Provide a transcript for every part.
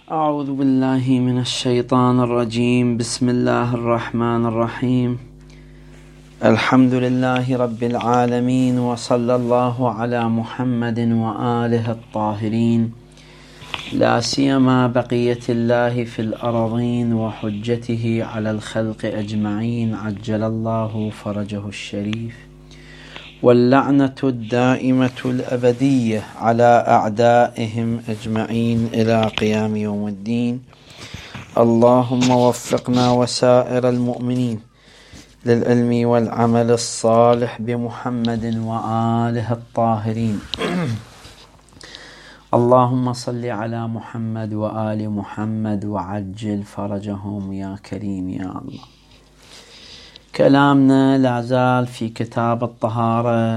أعوذ بالله من الشيطان الرجيم. بسم الله الرحمن الرحيم. الحمد لله رب العالمين، وصلى الله على محمد وآله الطاهرين، لا سيما بقية الله في الأرضين وحجته على الخلق أجمعين، عجل الله فرجه الشريف، واللعنة الدائمة الأبدية على أعدائهم أجمعين إلى قيام يوم الدين. اللهم وفقنا وسائر المؤمنين للعلم والعمل الصالح بمحمد وآله الطاهرين. اللهم صل على محمد وآل محمد وعجل فرجهم يا كريم يا الله. كلامنا لا زال في كتاب الطهارة،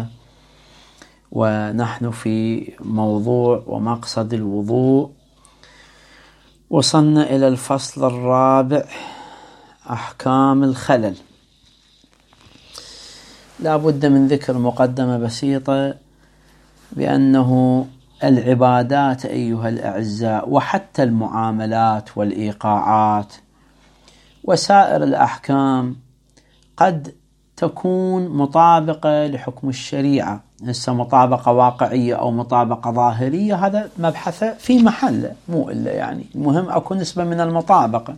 ونحن في موضوع ومقصد الوضوء. وصلنا إلى الفصل الرابع، أحكام الخلل. لا بد من ذكر مقدمة بسيطة بأنه العبادات أيها الأعزاء، وحتى المعاملات والإيقاعات وسائر الأحكام قد تكون مطابقة لحكم الشريعة، هسه مطابقة واقعية أو مطابقة ظاهرية، هذا مبحث في محله، مو إلا يعني المهم أكون نسبة من المطابقة.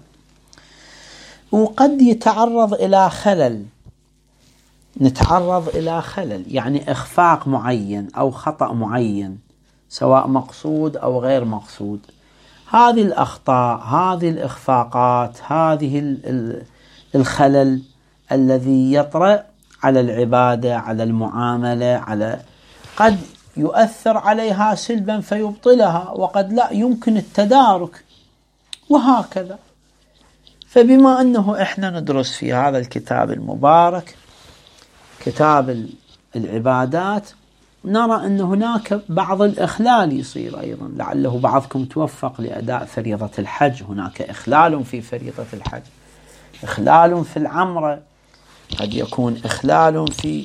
وقد يتعرض إلى خلل، نتعرض إلى خلل يعني إخفاق معين أو خطأ معين، سواء مقصود أو غير مقصود. هذه الأخطاء، هذه الإخفاقات، هذه الخلل الذي يطرأ على العبادة، على المعاملة، قد يؤثر عليها سلبا فيبطلها، وقد لا يمكن التدارك، وهكذا. فبما أنه إحنا ندرس في هذا الكتاب المبارك كتاب العبادات، نرى أن هناك بعض الإخلال يصير أيضا. لعله بعضكم توفق لأداء فريضة الحج، هناك إخلال في فريضة الحج، إخلال في العمرة، قد يكون إخلال في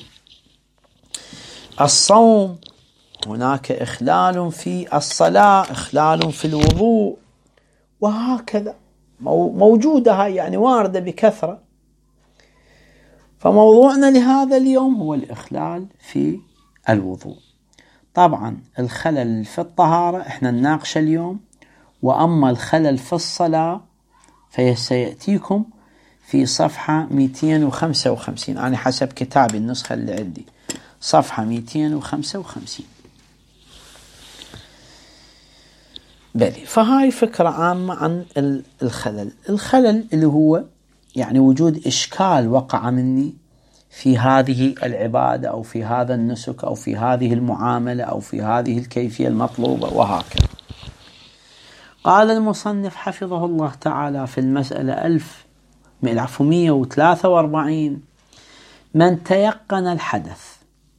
الصوم، هناك إخلال في الصلاة، إخلال في الوضوء، وهكذا موجودة، هاي يعني واردة بكثرة. فموضوعنا لهذا اليوم هو الإخلال في الوضوء. طبعا الخلل في الطهارة احنا نناقش اليوم، وأما الخلل في الصلاة فسيأتيكم في صفحة 255، أنا حسب كتابي النسخة اللي عندي صفحة 255. بلي، فهاي فكرة عامة عن الخلل. الخلل اللي هو يعني وجود إشكال وقع مني في هذه العبادة أو في هذا النسك أو في هذه المعاملة أو في هذه الكيفية المطلوبة، وهكذا. قال المصنف حفظه الله تعالى في المسألة 1143: من تيقن الحدث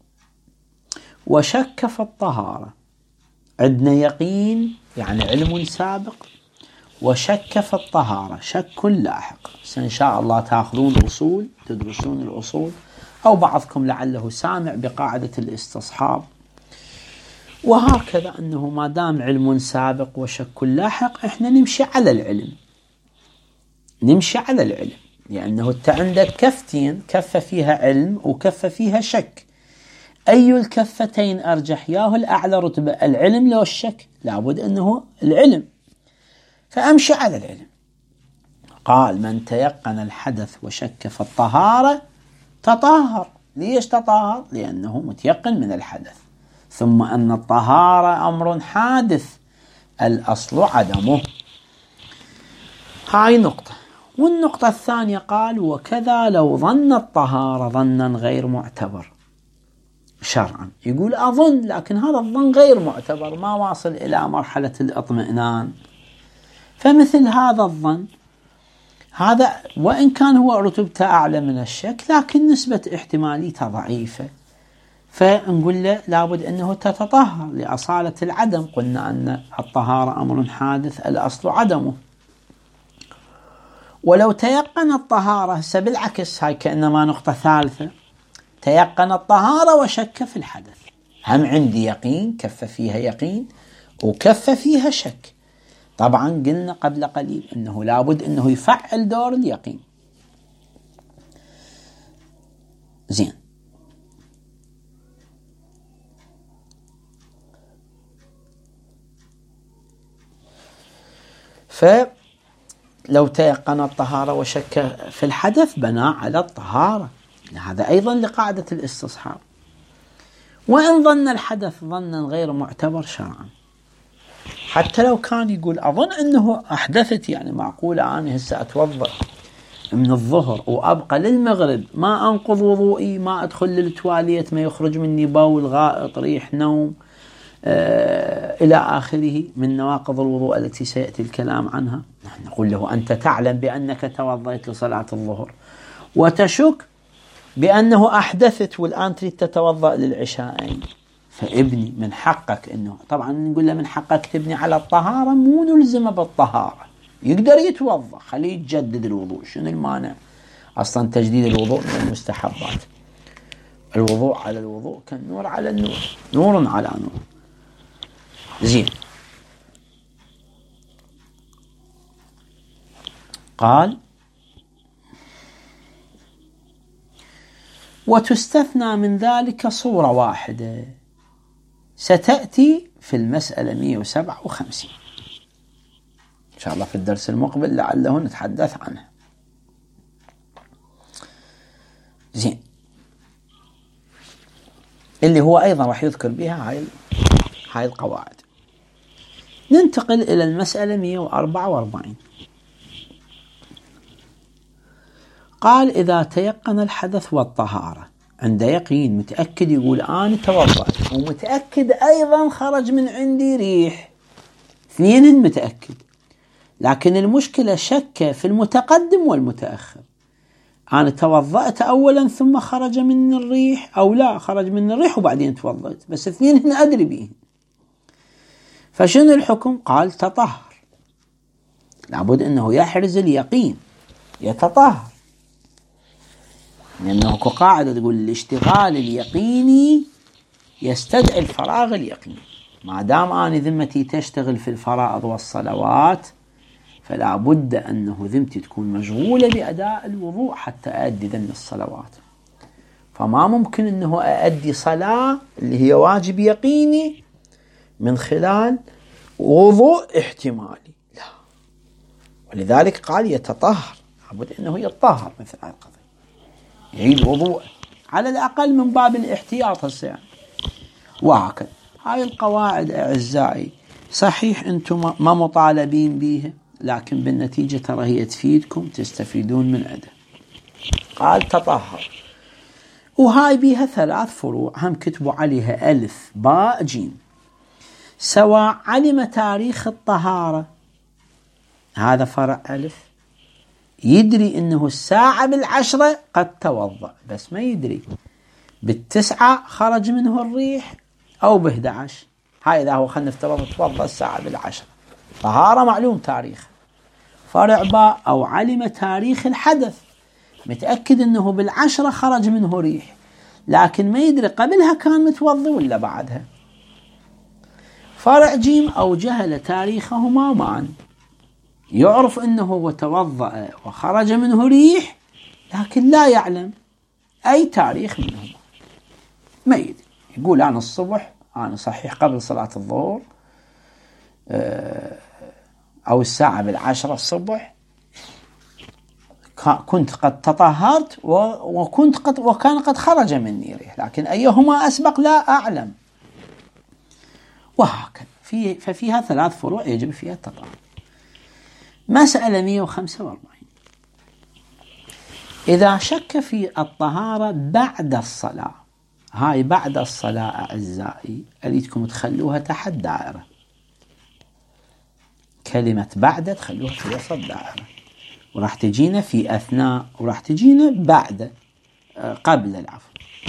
وشك في الطهارة، عندنا يقين يعني علم سابق، وشك في الطهارة شك لاحق. إن شاء الله تأخذون الأصول، تدرسون الأصول، أو بعضكم لعله سامع بقاعدة الاستصحاب، وهكذا. أنه ما دام علم سابق وشك لاحق، إحنا نمشي على العلم، نمشي على العلم، لأنه أنت عندك كفتين، كفة فيها علم وكفة فيها شك. أي الكفتين أرجح؟ ياهو الأعلى رتبة، العلم لو الشك؟ لابد أنه العلم، فأمشي على العلم. قال: من تيقن الحدث وشك في الطهارة تطهر. ليش تطهر؟ لأنه متيقن من الحدث، ثم أن الطهارة أمر حادث الأصل عدمه. هاي نقطة. والنقطة الثانية قال: وكذا لو ظن الطهارة ظنا غير معتبر شرعا. يقول أظن، لكن هذا الظن غير معتبر، ما واصل إلى مرحلة الاطمئنان. فمثل هذا الظن، هذا وإن كان هو رتبته أعلى من الشك، لكن نسبة احتماليته ضعيفة، فنقول له لابد أنه تتطهر لأصالة العدم. قلنا أن الطهارة أمر حادث الأصل عدمه. ولو تيقن الطهارة، بالعكس، هاي كأنما نقطة ثالثة، تيقن الطهارة وشك في الحدث. هم عندي يقين، كفة فيها يقين وكفة فيها شك، طبعا قلنا قبل قليل أنه لابد أنه يفعل دور اليقين. زين، فلو تيقن الطهارة وشك في الحدث بنى على الطهارة، هذا أيضا لقاعدة الاستصحاب. وإن ظن الحدث ظنا غير معتبر شرعا، حتى لو كان يقول أظن أنه أحدثت، يعني معقولة أنا هسه أتوضأ من الظهر وأبقى للمغرب ما أنقض وضوئي، ما أدخل للتواليت، ما يخرج مني بول، غائط، ريح، نوم، إلى آخره من نواقض الوضوء التي سيأتي الكلام عنها. نحن نقول له أنت تعلم بأنك توضأت لصلاة الظهر وتشك بأنه أحدثت والآن تريد تتوضأ للعشاءين، فابني من حقك أنه، طبعا نقول له من حقك تبني على الطهارة، مو نلزمه بالطهارة، يقدر يتوضأ، خليه يجدد الوضوء، شنو المانع؟ أصلا تجديد الوضوء من المستحبات، الوضوء على الوضوء كالنور على النور، نور على نور. زين، قال وتستثنى من ذلك صورة واحدة ستأتي في المسألة 157 إن شاء الله في الدرس المقبل لعله نتحدث عنها. زين، اللي هو أيضا راح يذكر بها هاي القواعد. ننتقل إلى المسألة 144. قال إذا تيقن الحدث والطهارة، عند يقين متأكد، يقول أنا توضأت ومتأكد أيضا خرج من عندي ريح، اثنين متأكد، لكن المشكلة شك في المتقدم والمتأخر، أنا توضأت أولا ثم خرج من الريح أو لا خرج من الريح وبعدين توضأت، بس اثنين أدري بهم، فشنو الحكم؟ قال تطهر، لابد أنه يحرز اليقين يتطهر، لأنه كقاعدة تقول الاشتغال اليقيني يستدعي الفراغ اليقيني، ما دام أنا ذمتي تشتغل في الفرائض والصلوات فلا بد أنه ذمتي تكون مشغولة بأداء الوضوء حتى أؤدي ذم الصلوات، فما ممكن أنه أؤدي صلاة اللي هي واجب يقيني من خلال وضوء احتمالي، لا. ولذلك قال يتطهر، لابد أنه يتطهر مثل هذه القضية، يعيد وضوء على الأقل من باب الاحتياط هسه. وهكذا هاي القواعد أعزائي صحيح أنتم ما مطالبين بيها، لكن بالنتيجة ترى هي تفيدكم، تستفيدون من عندها. قال تطهر، وهاي بيها 3 فروع هم كتبوا عليها ألف باء جيم. سواء علم تاريخ الطهارة، هذا فرع ألف، يدري أنه الساعة 10 قد توضأ، بس ما يدري 9 خرج منه الريح أو 11، هاي إذا هو خلنا نفترض توضأ الساعة 10، طهارة معلوم تاريخ. فرع باء أو علم تاريخ الحدث، متأكد أنه 10 خرج منه ريح، لكن ما يدري قبلها كان متوضي ولا بعدها. فرع جيم أو جهل تاريخهما معا، يعرف أنه هو توضأ وخرج منه ريح لكن لا يعلم أي تاريخ منهما، ما يدري، يقول أنا الصبح أنا صحيح قبل صلاة الظهر أو الساعة 10 الصبح كنت قد تطهرت وكان قد خرج مني ريح، لكن أيهما أسبق لا أعلم. وهكذا ففيها 3 فروع يجب فيها التطهر. مسألة 145. إذا شك في الطهارة بعد الصلاة، هاي بعد الصلاة أعزائي أريدكم تخلوها تحت دائرة، كلمة بعد تخلوها في وسط دائرة، وراح تجينا في أثناء وراح تجينا بعد قبل العفو.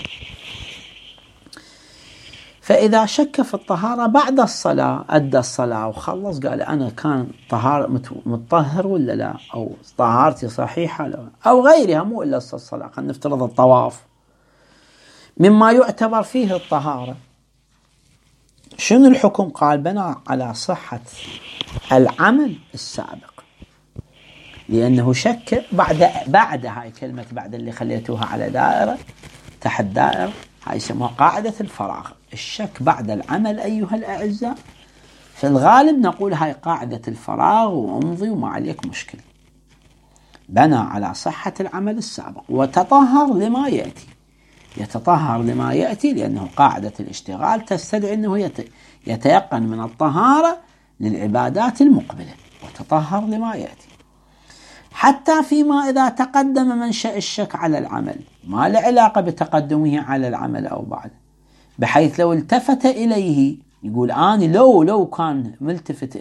فإذا شك في الطهارة بعد الصلاة، أدى الصلاة وخلص، قال أنا كان طهارة متطهر ولا لا، أو طهارتي صحيحة لا، أو غيرها، مو إلا الصلاة، خلينا نفترض الطواف مما يعتبر فيه الطهارة، شنو الحكم؟ قال بنى على صحة العمل السابق، لأنه شك بعد هاي كلمة بعد اللي خليتوها على دائرة تحت دائرة، هاي يسموها قاعدة الفراغ. الشك بعد العمل أيها الأعزاء في الغالب نقول هاي قاعدة الفراغ وامضي وما عليك مشكلة. بنى على صحة العمل السابق وتطهر لما يأتي. يتطهر لما يأتي لأنه قاعدة الاشتغال تستدعي أنه يتيقن من الطهارة للعبادات المقبلة، وتطهر لما يأتي. حتى فيما إذا تقدم منشأ الشك على العمل، ما له علاقة بتقدمه على العمل أو بعد، بحيث لو التفت إليه يقول أنا لو كان ملتفت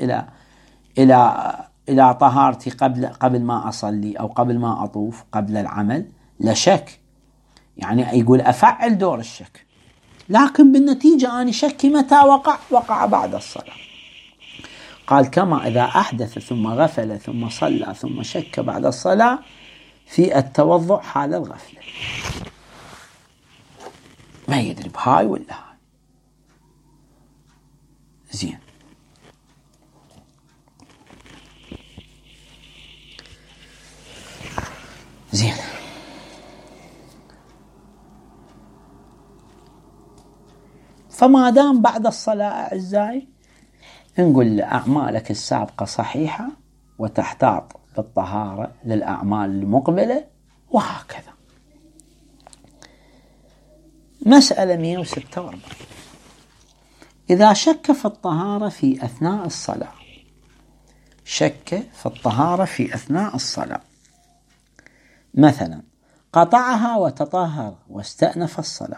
إلى طهارتي قبل ما أصلي أو قبل ما أطوف قبل العمل لشك، يعني يقول أفعل دور الشك، لكن بالنتيجة أنا شكي متى وقع بعد الصلاة. قال كما إذا أحدث ثم غفل ثم صلى ثم شك بعد الصلاة في التوضؤ حال الغفلة، ما يدري بهاي ولا هاي. زين فما دام بعد الصلاة أعزائي نقول أعمالك السابقة صحيحة وتحتاط بالطهارة للأعمال المقبلة، وهكذا. مسألة 146. إذا شك في الطهارة في أثناء الصلاة، شك في الطهارة في أثناء الصلاة، مثلا قطعها وتطهر واستأنف الصلاة،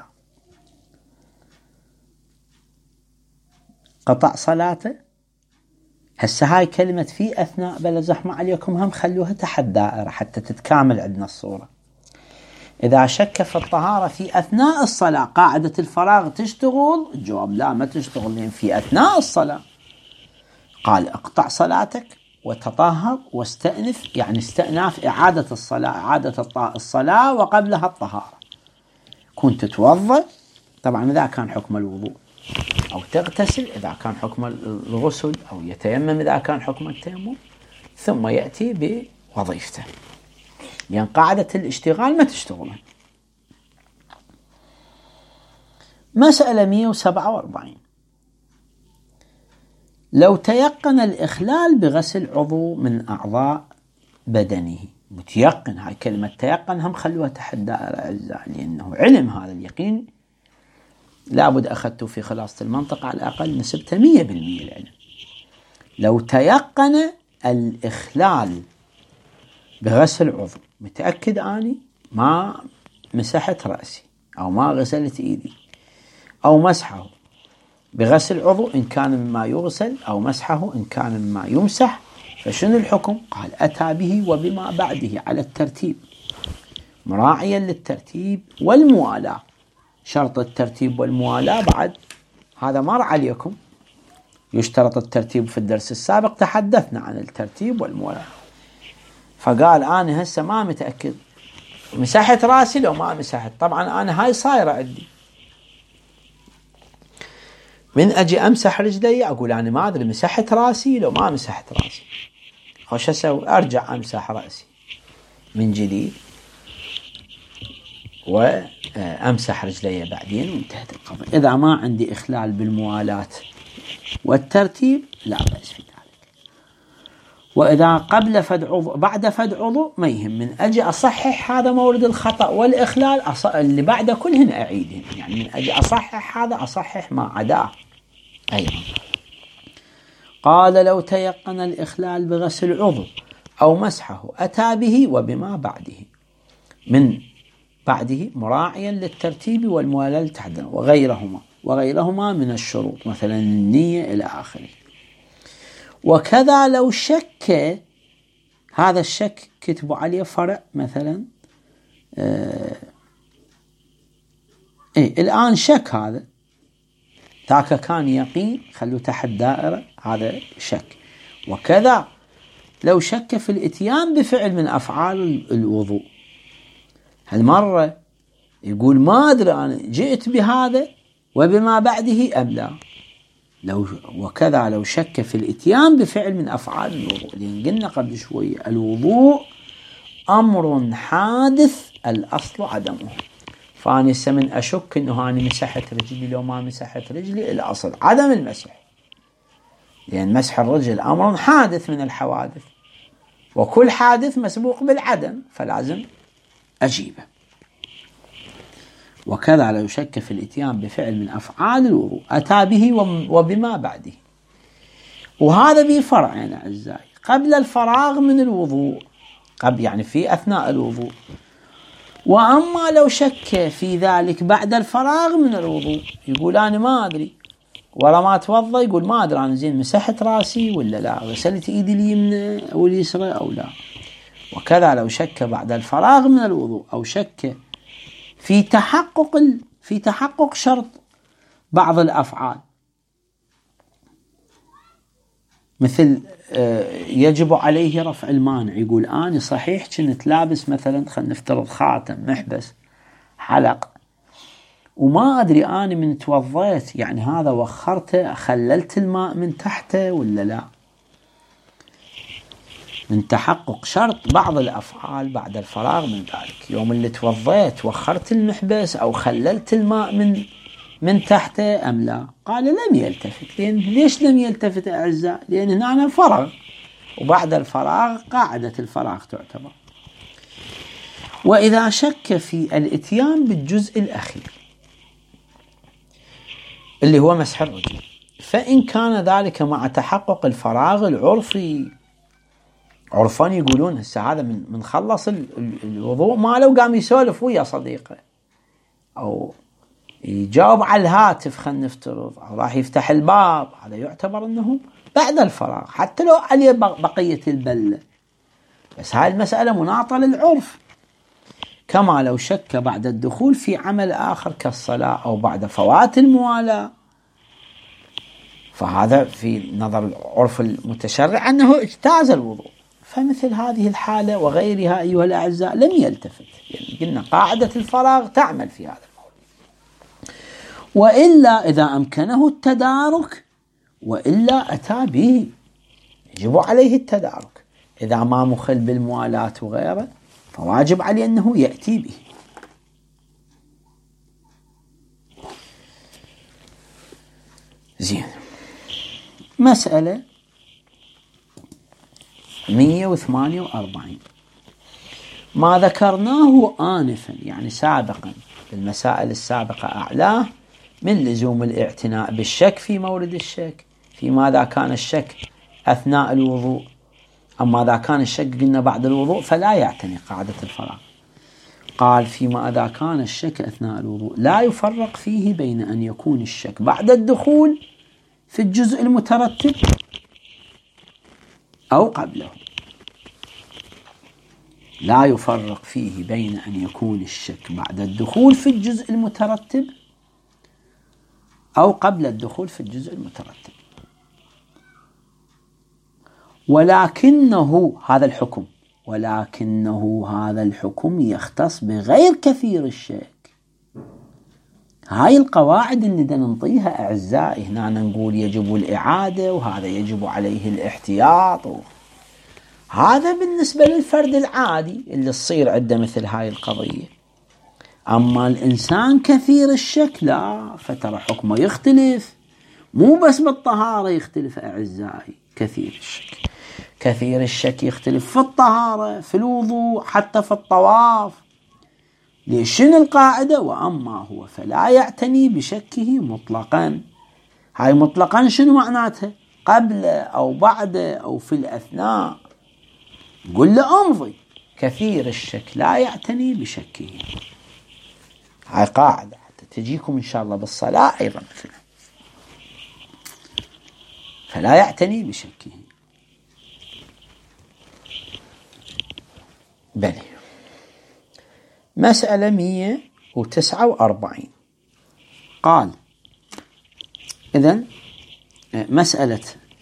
قطع صلاته. هسه هاي كلمة في أثناء بلا زحمة عليكم، هم خلوها تحت دائرة حتى تتكامل عندنا الصورة. إذا شك في الطهارة في أثناء الصلاة قاعدة الفراغ تشتغل؟ الجواب لا، ما تشتغل، لأن في أثناء الصلاة. قال اقطع صلاتك وتطهر واستأنف، يعني استئناف إعادة الصلاة، إعادة الصلاة وقبلها الطهارة. كنت تتوضأ طبعا إذا كان حكم الوضوء، أو تغتسل إذا كان حكم الغسل، أو يتيمم إذا كان حكم التيمم، ثم يأتي بوظيفته، لأن قاعدة الاشتغال ما تشتغل. مسألة 147. لو تيقن الإخلال بغسل عضو من أعضاء بدنه، متيقن، هاي كلمة تيقن هم خلوها تحت دائرة أعزائي، لأنه علم، هذا اليقين لابد أخذته في خلاصة المنطقة على الأقل نسبته 100% العلم. لو تيقن الإخلال بغسل عضو، متأكد أني ما مسحت رأسي أو ما غسلت إيدي، أو مسحه بغسل عضو إن كان مما يغسل، أو مسحه إن كان مما يمسح، فشنو الحكم؟ قال أتى به وبما بعده على الترتيب، مراعيا للترتيب والموالاة. شرط الترتيب والموالاة بعد هذا مر عليكم، يشترط الترتيب في الدرس السابق تحدثنا عن الترتيب والموالاة. فقال أنا هسه ما متأكد مسحت راسي لو ما مسحت، طبعا أنا هاي صايرة عندي، من أجي أمسح رجلي أقول أنا ما أدري مسحت راسي لو ما مسحت راسي، خوش أسوي؟ أرجع أمسح رأسي من جديد وأمسح رجلي بعدين وانتهت القضية. إذا ما عندي إخلال بالموالاة والترتيب لا بأس في ذلك. وإذا قبل فد عضو بعد فد عضو ما يهم، من أجي أصحح هذا مورد الخطأ والإخلال اللي بعده كلهن أعيدهن، يعني من أجي أصحح هذا أصحح ما عداه أيضا. قال لو تيقن الإخلال بغسل عضو أو مسحه أتى به وبما بعده، من بعده مراعيا للترتيب والموالاة تحديدا، وغيرهما من الشروط، مثلا النية إلى آخره. وكذا لو شك، هذا الشك كتبوا عليه فرع مثلا، الآن شك، هذا ذاك كان يقين، خلوا تحت دائرة هذا شك. وكذا لو شك في الاتيان بفعل من أفعال الوضوء، هالمرة يقول ما أدري أنا جئت بهذا وبما بعده أم لا، وكذا لو شك في الإتيان بفعل من أفعال الوضوء، لأن قلنا قبل شوية الوضوء أمر حادث الأصل عدمه. فأنا من أشك أنه أنا مسحت رجلي لو ما مسحت رجلي، الأصل عدم المسح، لأن مسح الرجل أمر حادث من الحوادث، وكل حادث مسبوق بالعدم، فلازم أجيبه. وكذا لو شك في الإتيان بفعل من أفعال الوضوء أتى به وبما بعده. وهذا به فرعين أعزائي: قبل الفراغ من الوضوء، قبل يعني في أثناء الوضوء، وأما لو شك في ذلك بعد الفراغ من الوضوء، يقول أنا ما أدري، ولا ما أتوضأ يقول ما أدري أنا زين مسحت راسي ولا لا، غسلت إيدي اليمنى أو اليسرى أو لا. وكذا لو شك بعد الفراغ من الوضوء أو شك في تحقق شرط بعض الأفعال، مثل يجب عليه رفع المانع، يقول أنا صحيح كنت لابس مثلا خلينا نفترض خاتم، محبس، حلق، وما أدري أنا من توضيت يعني هذا وخرته خللت الماء من تحته ولا لا. من تحقق شرط بعض الأفعال بعد الفراغ من ذلك، يوم اللي توضيت وخرت المحبس أو خللت الماء من تحته أم لا؟ قال لم يلتفت. ليش لم يلتفت أعزاء؟ لأن هنا فرغ، وبعد الفراغ قاعدة الفراغ تعتبر. وإذا شك في الإتيان بالجزء الأخير اللي هو مسح الرجل، فإن كان ذلك مع تحقق الفراغ العرفي، عرفان يقولون هسه هذا من خلص الوضوء ماله وقام يسولف ويا صديقه أو يجاوب على الهاتف خلينا نفترض، أو راح يفتح الباب، هذا يعتبر أنه بعد الفراغ حتى لو عليه بقية البلة، بس هاي المسألة مناطة للعرف. كما لو شك بعد الدخول في عمل آخر كالصلاة أو بعد فوات الموالاة، فهذا في نظر العرف المتشرع أنه اجتاز الوضوء. فمثل هذه الحالة وغيرها أيها الأعزاء لم يلتفت، يعني قلنا قاعدة الفراغ تعمل في هذا الموضوع. وإلا إذا أمكنه التدارك، وإلا أتى به، يجب عليه التدارك. إذا ما مخل بالموالاة وغيره فواجب عليه أنه يأتي به. زين. مسألة 148 ما ذكرناه آنفا يعني سابقا بالمسائل السابقة أعلاه من لزوم الاعتناء بالشك في مورد الشك، في ماذا كان الشك أثناء الوضوء. أما إذا كان الشك قلنا بعد الوضوء فلا يعتني قاعدة الفراغ. قال فيما إذا كان الشك أثناء الوضوء لا يفرق فيه بين أن يكون الشك بعد الدخول في الجزء المترتب أو قبله. لا يفرق فيه بين أن يكون الشك بعد الدخول في الجزء المترتب أو قبل الدخول في الجزء المترتب. ولكنه هذا الحكم يختص بغير كثير الشك. هاي القواعد اللي ننطيها أعزائي، هنا نقول يجب الإعادة وهذا يجب عليه الاحتياط، هذا بالنسبة للفرد العادي اللي تصير عنده مثل هاي القضية. أما الإنسان كثير الشك لا، فترى حكمه يختلف، مو بس بالطهارة يختلف أعزائي، كثير الشك يختلف في الطهارة، في الوضوء، حتى في الطواف. ليش؟ شنو القاعدة؟ وأما هو فلا يعتني بشكه مطلقا. هاي مطلقا شنو معناتها؟ قبل أو بعد أو في الأثناء. قل له أمضي، كثير الشك لا يعتني بشكه. هاي قاعدة حتى تجيكم إن شاء الله بالصلاة أيضا مثلا. فلا يعتني بشكه. بلي. مسألة 149 قال إذن مسألة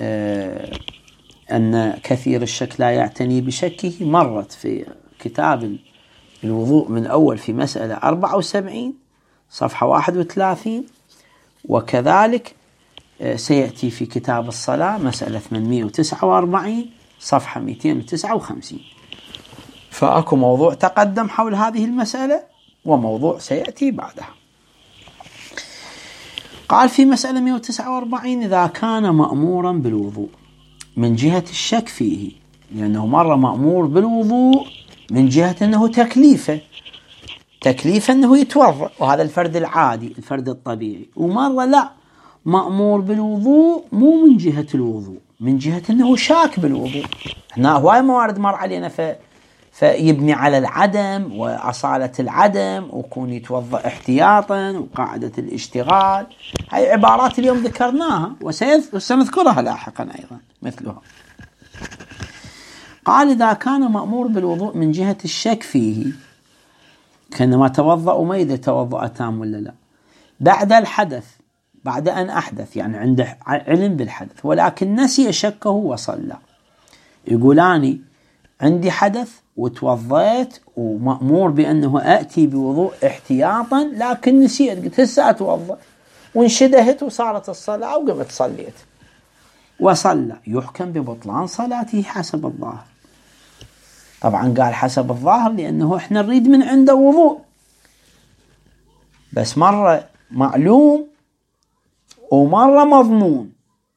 أن كثير الشك لا يعتني بشكه مرت في كتاب الوضوء من أول في مسألة 74 صفحة 31، وكذلك سيأتي في كتاب الصلاة مسألة 849 صفحة 259. فأكو موضوع تقدم حول هذه المسألة وموضوع سيأتي بعدها. قال في مسألة 149: إذا كان مأمورا بالوضوء من جهة الشك فيه، لأنه مرة مأمور بالوضوء من جهة أنه تكليف أنه يتوضأ، وهذا الفرد العادي الفرد الطبيعي، ومرة لا، مأمور بالوضوء مو من جهة الوضوء، من جهة أنه شاك بالوضوء. هنا هواي موارد مر علينا فيبني على العدم وأصالة العدم ويكون يتوضأ احتياطا وقاعدة الاشتغال. هاي عبارات اليوم ذكرناها وسنذكرها لاحقا أيضا مثلها. قال: إذا كان مأمور بالوضوء من جهة الشك فيه، كأنما توضأ وما يدري توضأ تام ولا لا، بعد الحدث، بعد أن أحدث، يعني عنده علم بالحدث ولكن نسي شكه وصلى. يقولاني عندي حدث وتوضيت ومأمور بأنه أأتي بوضوء احتياطا، لكن نسيت، قلت هسه أتوضأ، وانشدهت وصارت الصلاة وقمت صليت وصلى، يحكم ببطلان صلاته حسب الظاهر. طبعا قال حسب الظاهر لأنه احنا نريد من عنده وضوء، بس مرة معلوم ومرة مضمون.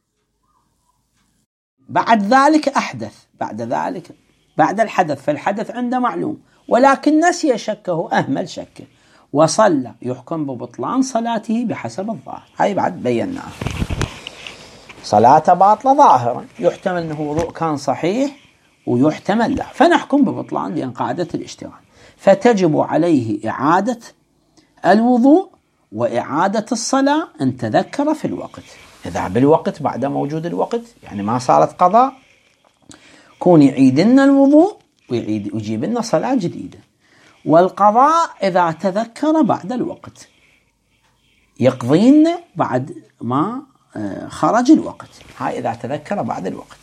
بعد ذلك أحدث، بعد الحدث، فالحدث عنده معلوم ولكن نسي شكه، أهمل شكه وصلى، يحكم ببطلان صلاته بحسب الظاهر. هاي بعد بيناها، صلاته باطلة ظاهرا، يحتمل أنه وضوء كان صحيح ويحتمل لا، فنحكم ببطلان لأن قاعدة الاشتغال. فتجب عليه إعادة الوضوء وإعادة الصلاة إن تذكر في الوقت. إذا بالوقت بعد موجود الوقت، يعني ما صارت قضاء، كون يعيد لنا الوضوء ويجيب لنا صلاة جديدة. والقضاء إذا تذكر بعد الوقت، يقضينا بعد ما خرج الوقت. هاي إذا تذكر بعد الوقت.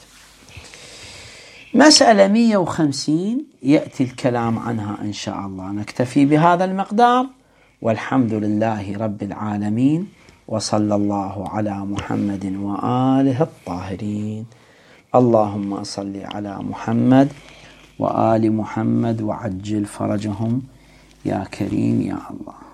مسألة 150 يأتي الكلام عنها إن شاء الله. نكتفي بهذا المقدار، والحمد لله رب العالمين، وصلى الله على محمد وآله الطاهرين. اللهم صل على محمد وآل محمد وعجل فرجهم يا كريم يا الله.